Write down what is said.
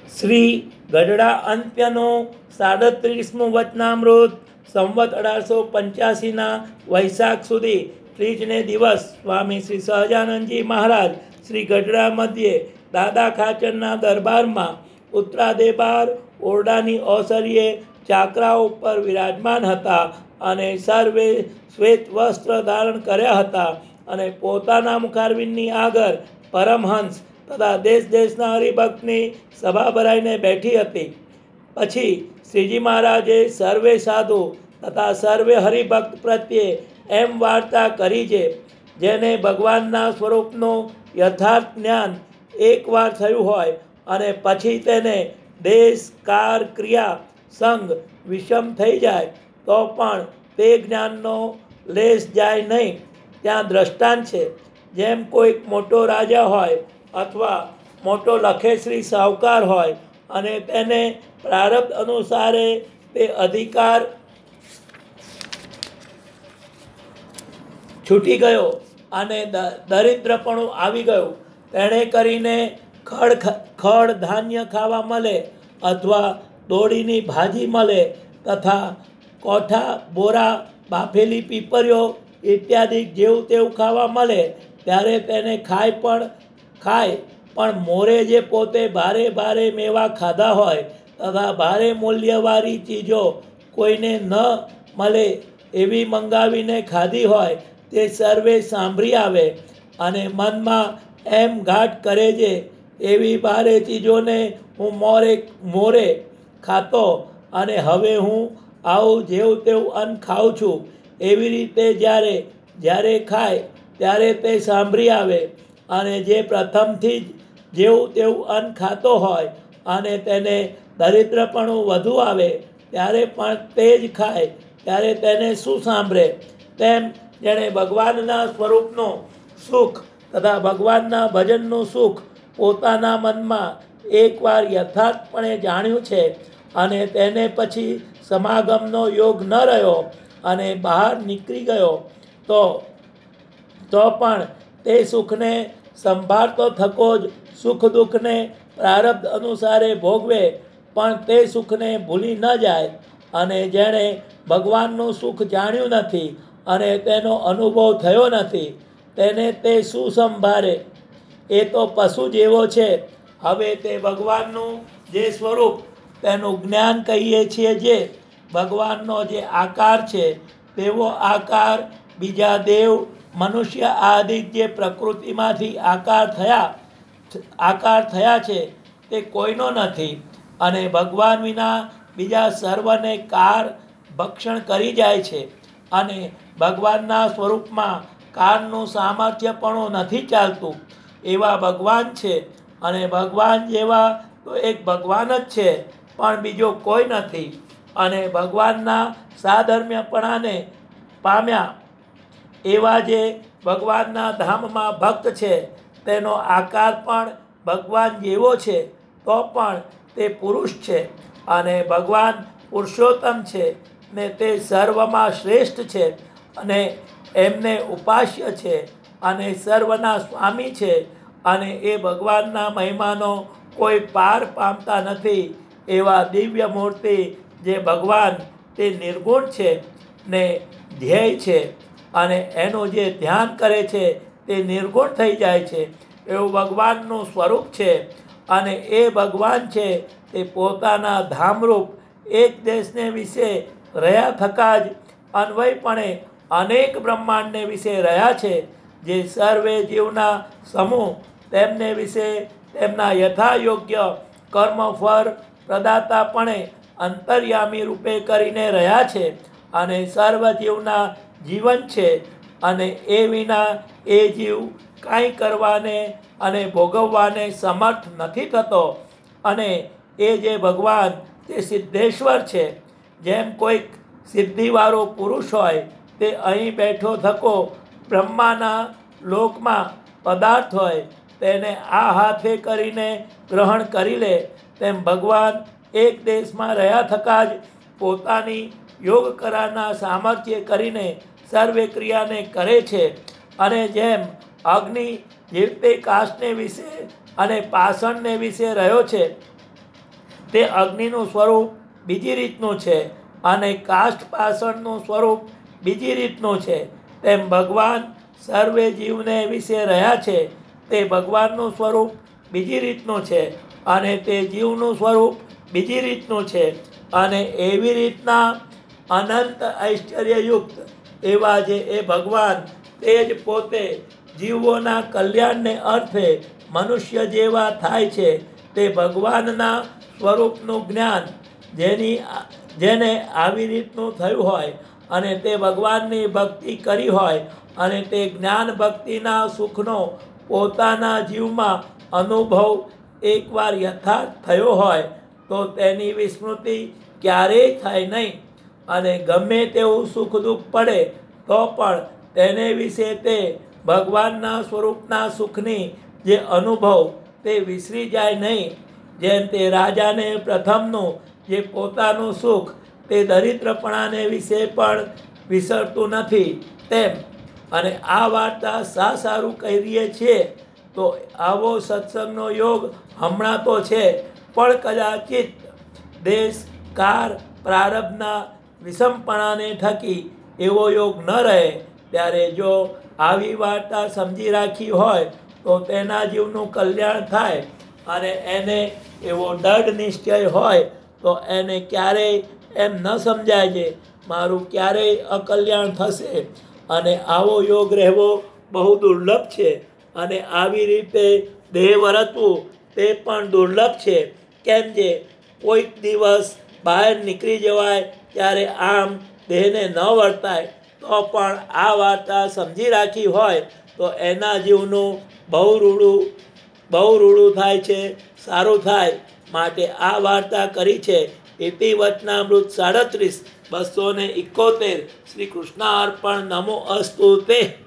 શ્રી ગઢડા અંત્યનું 37મું વચનામૃત સંવત 1885ના વૈશાખ સુધી ત્રીજને દિવસ સ્વામી શ્રી સહજાનંદજી મહારાજ શ્રી ગઢડા મધ્યે દાદા ખાચરના દરબારમાં ઉત્તરાદે બાર ઓરડાની ઓસરીએ ચાકરાઓ ઉપર વિરાજમાન હતા અને સર્વે શ્વેત વસ્ત્ર ધારણ કર્યા હતા અને પોતાના મુખારવિંદની આગળ પરમહંસ તથા દેશ દેશના હરિભક્તની સભા ભરાઈને બેઠી હતી. પછી શ્રીજી મહારાજે સર્વે સાધુ તથા સર્વે હરિભક્ત પ્રત્યે એમ વાર્તા કરી છે, જેને ભગવાનના સ્વરૂપનું યથાર્થ જ્ઞાન એકવાર થયું હોય અને પછી તેને દેશ કાર ક્રિયા સંગ વિષમ થઈ જાય તો પણ તે જ્ઞાનનો લેશ જાય નહીં. ત્યાં દ્રષ્ટાંત છે. જેમ કોઈક મોટો રાજા હોય અથવા મોટો લખેશ્રી સાહુકાર હોય અને તેને પ્રારબ્ધ અનુસારે તે અધિકાર છૂટી ગયો અને દરિદ્રપણું આવી ગયું. તેણે કરીને ખડ ધાન્ય ખાવા મળે અથવા દોડીની ભાજી મળે તથા કોઠા બોરા બાફેલી પીપરીઓ ઇત્યાદિ જેવું તેવું ખાવા મળે ત્યારે તેને ખાય પણ મોરે જે પોતે ભારે ભારે મેવા ખાધા હોય તથા ભારે મૂલ્યવાળી ચીજો કોઈને ન મળે એવી મંગાવીને ખાધી હોય તે સર્વે સાંભળી આવે અને મનમાં એમ ઘાટ કરે છે, એવી ભારે ચીજોને હું મોરે ખાતો અને હવે હું આવું જેવું તેવું અન્ન ખાઉં છું. એવી રીતે જ્યારે ખાય ત્યારે તે સાંભળી આવે અને જે પ્રથમથી જ જેવું તેવું અન્ન ખાતો હોય અને તેને દરિદ્રપણું વધુ આવે ત્યારે પણ તે જ ખાય ત્યારે તેને શું સાંભળે. તેમ જેણે ભગવાનના સ્વરૂપનું સુખ તથા ભગવાનના ભજનનું સુખ પોતાના મનમાં એકવાર યથાર્થપણે જાણ્યું છે અને તેને પછી સમાગમનો યોગ ન રહ્યો અને બહાર નીકળી ગયો તો પણ તે સુખને સંભાળતો થકો જ સુખ દુઃખને પ્રારબ્ધ અનુસારે ભોગવે પણ તે સુખને ભૂલી ન જાય. અને જેણે ભગવાનનું સુખ જાણ્યું નથી અને તેનો અનુભવ થયો નથી તેને તે શું સંભાળે. એ તો પશુ જેવો છે. હવે તે ભગવાનનું જે સ્વરૂપ તેનું જ્ઞાન કહીએ છીએ, જે ભગવાનનો જે આકાર છે તેવો આકાર બીજા દેવ મનુષ્ય આદિ જે પ્રકૃતિમાંથી આકાર થયા છે તે કોઈનો નથી. અને ભગવાન વિના બીજા સર્વને કાર ભક્ષણ કરી જાય છે અને ભગવાનના સ્વરૂપમાં કારનું સામર્થ્યપણું નથી ચાલતું. એવા ભગવાન છે અને ભગવાન જેવા તો એક ભગવાન જ છે પણ બીજો કોઈ નથી. અને ભગવાનના સાધર્મ્યપણાને પામ્યા એવા જે ભગવાનના ધામમાં ભક્ત છે તેનો આકાર પણ ભગવાન જેવો છે તો પણ તે પુરુષ છે અને ભગવાન પુરુષોત્તમ છે ને તે સર્વમાં શ્રેષ્ઠ છે અને એમને ઉપાસ્ય છે અને સર્વના સ્વામી છે અને એ ભગવાનના મહિમાનો કોઈ પાર પામતા નથી. એવા દિવ્ય મૂર્તિ જે ભગવાન તે નિર્ગુણ છે ને ધ્યેય છે અને એનું જે ધ્યાન કરે છે તે નિર્ગુણ થઈ જાય છે. એવું ભગવાનનું સ્વરૂપ છે અને એ ભગવાન છે તે પોતાના ધામરૂપ એક દેશને વિશે રહ્યા થકા જ અન્વયપણે અનેક બ્રહ્માંડને વિશે રહ્યા છે. જે સર્વે જીવના સમૂહ તેમને વિશે તેમના યથાયોગ્ય કર્મફળ પ્રદાતાપણે અંતર્યામી રૂપે કરીને રહ્યા છે અને સર્વ જીવના જીવન છે અને એ વિના એ જીવ કાંઈ કરવાને અને ભોગવવાને સમર્થ નથી થતો. અને એ જે ભગવાન તે સિદ્ધેશ્વર છે. જેમ કોઈક સિદ્ધિવાળો પુરુષ હોય તે અહીં બેઠો થકો બ્રહ્માના લોકમાં પદાર્થ હોય તેને આ હાથે કરીને ગ્રહણ કરી લે, તેમ ભગવાન એક દેશમાં રહ્યા થકા જ પોતાની યોગ કરાના સામર્થ્ય કરીને સર્વે ક્રિયાને કરે છે. અને જેમ અગ્નિ જીવતે કાશને વિશે અને પાષાણને વિશે રહ્યો છે તે અગ્નિનું સ્વરૂપ બીજી રીતનું છે અને કાષ્ઠ પાષાણનું સ્વરૂપ બીજી રીતનું છે. તેમ ભગવાન સર્વે જીવને વિશે રહ્યા છે તે ભગવાનનું સ્વરૂપ બીજી રીતનું છે અને તે જીવનું સ્વરૂપ બીજી રીતનું છે. અને એવી રીતના અનંત ઐશ્વર્યયુક્ત એવા જે એ ભગવાન તે જ પોતે જીવોના કલ્યાણને અર્થે મનુષ્ય જેવા થાય છે. તે ભગવાનના સ્વરૂપનું જ્ઞાન જેને આવી રીતનું થયું હોય અને તે ભગવાનની ભક્તિ કરી હોય અને તે જ્ઞાન ભક્તિના સુખનો પોતાના જીવમાં અનુભવ એકવાર યથાર્થ થયો હોય તો તેની વિસ્મૃતિ ક્યારેય થાય નહીં. અને ગમે તેવું સુખ દુઃખ પડે તો પણ તેને વિશે તે ભગવાનના સ્વરૂપના સુખની જે અનુભવ તે વિસરી જાય નહીં. જેમ તે રાજાને પ્રથમનું જે પોતાનું સુખ તે દરિદ્રપણાને વિશે પણ વિસરતું નથી તેમ. અને આ વાર્તા શા સારું કહીએ છીએ તો આવો સત્સંગનો યોગ હમણાં તો છે પણ કદાચિત દેશ કાર પ્રારબ્ધના વિષમપણાને થકી એવો યોગ ન રહે ત્યારે જો આવી વાર્તા સમજી રાખી હોય તો તેના જીવનું કલ્યાણ થાય. અને એને એવો દૃઢ નિશ્ચય હોય તો એને ક્યારેય એમ ન સમજાય છે મારું ક્યારેય અકલ્યાણ થશે. અને આવો યોગ રહેવો બહુ દુર્લભ છે અને આવી રીતે દેહ વર્તવું તે પણ દુર્લભ છે. કેમ કે કોઈક દિવસ બહાર નીકળી જવાય ત્યારે આમ દેહને ન વર્તાય તો પણ આ વાર્તા સમજી રાખી હોય તો એના જીવનું બહુ રૂડું થાય છે, સારું થાય. માટે આ વાર્તા કરી છે. ઇતિ વચનામૃત 37 271. શ્રી કૃષ્ણાર્પણ. નમો અસ્તુ તે.